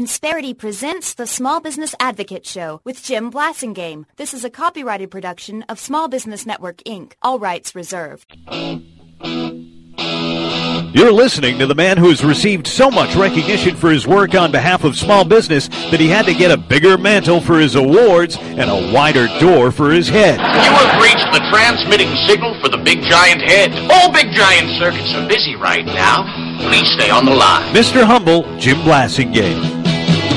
Insperity presents the Small Business Advocate Show with Jim Blasingame. This is a copyrighted production of Small Business Network, Inc. All rights reserved. You're listening to the man who's received so much recognition for his work on behalf of small business that he had to get a bigger mantle for his awards and a wider door for his head. You have reached the transmitting signal for the Big Giant Head. All Big Giant circuits are busy right now. Please stay on the line. Mr. Humble, Jim Blasingame.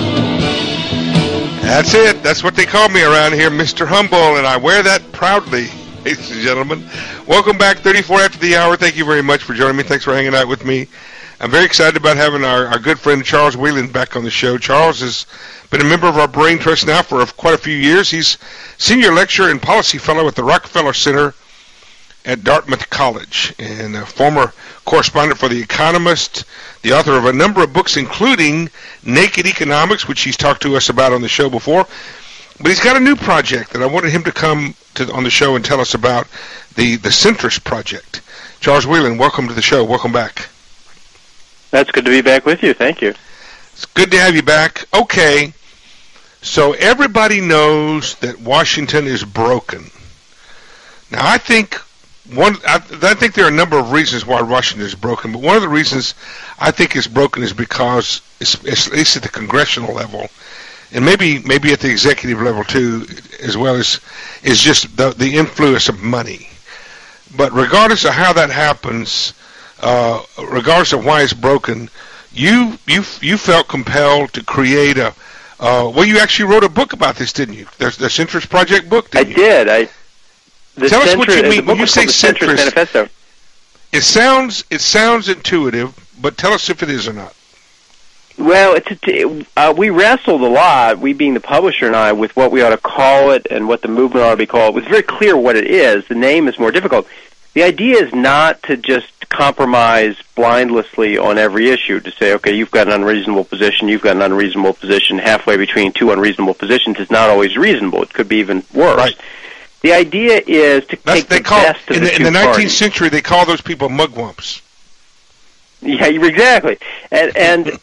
That's it. That's what they call me around here, Mr. Humble, and I wear that proudly, ladies and gentlemen. Welcome back, 34 after the hour. Thank you very much for joining me. Thanks for hanging out with me. I'm very excited about having our good friend Charles Whelan back on the show. Charles has been a member of our Brain Trust now for quite a few years. He's senior lecturer and policy fellow at the Rockefeller Center at Dartmouth College, and a former correspondent for The Economist, the author of a number of books, including Naked Economics, which he's talked to us about on the show before. But he's got a new project that I wanted him to come on the show and tell us about, the Centrist Project. Charles Whelan, welcome to the show. Welcome back. That's good to be back with you. Thank you. It's good to have you back. Okay, so everybody knows that Washington is broken. Now, I think there are a number of reasons why Washington is broken, but one of the reasons I think it's broken is because, at least at the congressional level, and maybe at the executive level too, as well as is just the influence of money. But regardless of how that happens, regardless of why it's broken, you felt compelled to create a. Well, you actually wrote a book about this, didn't you? The Centrist Project book. I did. Tell us what you mean when you say centrist. Manifesto. It sounds intuitive, but tell us if it is or not. Well, we wrestled a lot, we being the publisher and I, with what we ought to call it and what the movement ought to be called. It was very clear what it is. The name is more difficult. The idea is not to just compromise blindlessly on every issue, to say, okay, you've got an unreasonable position, you've got an unreasonable position. Halfway between two unreasonable positions is not always reasonable. It could be even worse. Right. The idea is to take the best of the two parties. In the 19th century, they call those people mugwumps. Yeah, exactly. And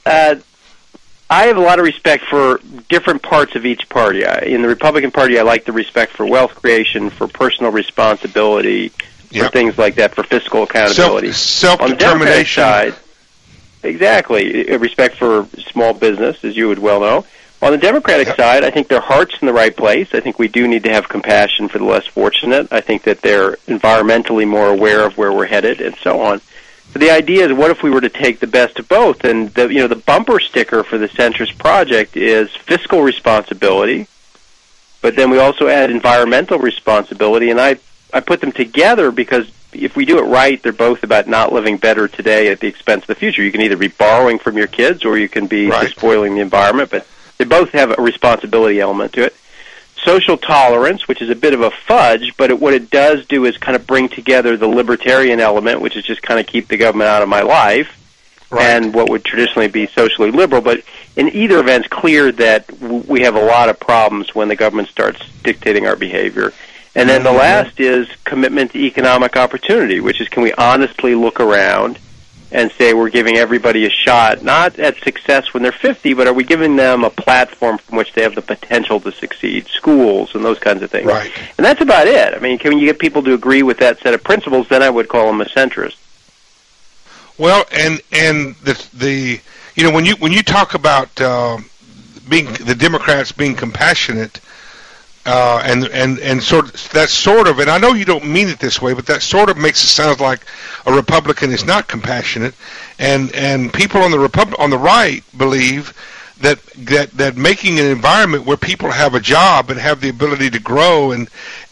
I have a lot of respect for different parts of each party. In the Republican Party, I like the respect for wealth creation, for personal responsibility, for things like that, for fiscal accountability. Self-determination. On the Democratic side, exactly, respect for small business, as you would well know. On the Democratic side, I think their heart's in the right place. I think we do need to have compassion for the less fortunate. I think that they're environmentally more aware of where we're headed, and so on. But the idea is, what if we were to take the best of both? And the bumper sticker for the Centrist Project is fiscal responsibility, but then we also add environmental responsibility. And I put them together because if we do it right, they're both about not living better today at the expense of the future. You can either be borrowing from your kids or you can be despoiling the environment, but they both have a responsibility element to it. Social tolerance, which is a bit of a fudge, but what it does do is kind of bring together the libertarian element, which is just kind of keep the government out of my life, and what would traditionally be socially liberal. But in either event, it's clear that we have a lot of problems when the government starts dictating our behavior. And then the last is commitment to economic opportunity, which is, can we honestly look around and say we're giving everybody a shot, not at success when they're 50, but are we giving them a platform from which they have the potential to succeed, schools and those kinds of things. Right. And that's about it. I mean, can you get people to agree with that set of principles, then I would call them a centrist. Well, and the when you talk about being the Democrats being compassionate, and sort of, and I know you don't mean it this way, but that sort of makes it sound like a Republican is not compassionate, and people on the right believe that making an environment where people have a job and have the ability to grow and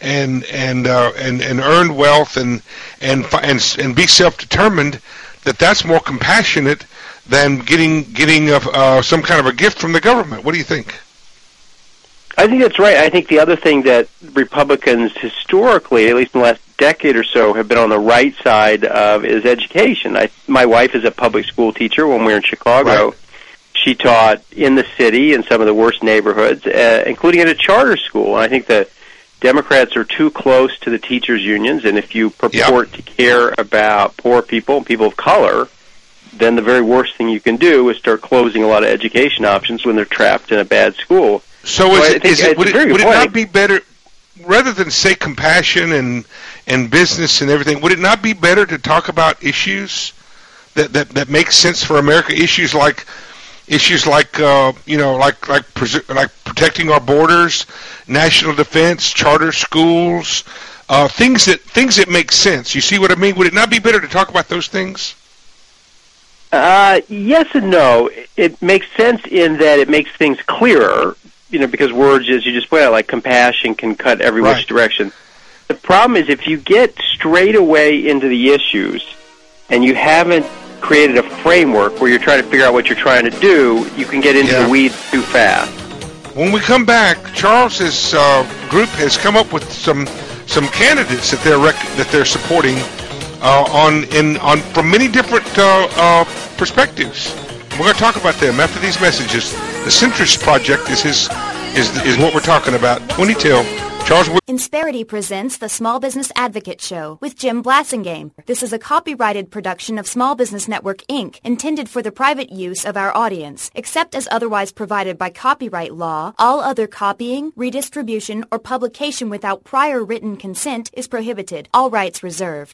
earn wealth and be self-determined, that's more compassionate than getting some kind of a gift from the government. What do you think? I think that's right. I think the other thing that Republicans historically, at least in the last decade or so, have been on the right side of is education. My wife is a public school teacher. When we were in Chicago, right. She taught in the city in some of the worst neighborhoods, including at a charter school. And I think the Democrats are too close to the teachers' unions, and if you purport to care about poor people and people of color, then the very worst thing you can do is start closing a lot of education options when they're trapped in a bad school. So would it not be better, rather than say compassion and business and everything, would it not be better to talk about issues that make sense for America? Issues like protecting our borders, national defense, charter schools, things that make sense. You see what I mean? Would it not be better to talk about those things? Yes and no. It makes sense in that it makes things clearer, because words, as you just pointed out, like compassion can cut every which direction. The problem is if you get straight away into the issues and you haven't created a framework where you're trying to figure out what you're trying to do, you can get into the weeds too fast. When we come back, Charles's group has come up with some candidates that they're supporting from many different perspectives. We're going to talk about them after these messages. The Centrist Project is what we're talking about. 2010. Charles. Insperity presents the Small Business Advocate Show with Jim Blassingame. This is a copyrighted production of Small Business Network, Inc., intended for the private use of our audience. Except as otherwise provided by copyright law, all other copying, redistribution, or publication without prior written consent is prohibited. All rights reserved.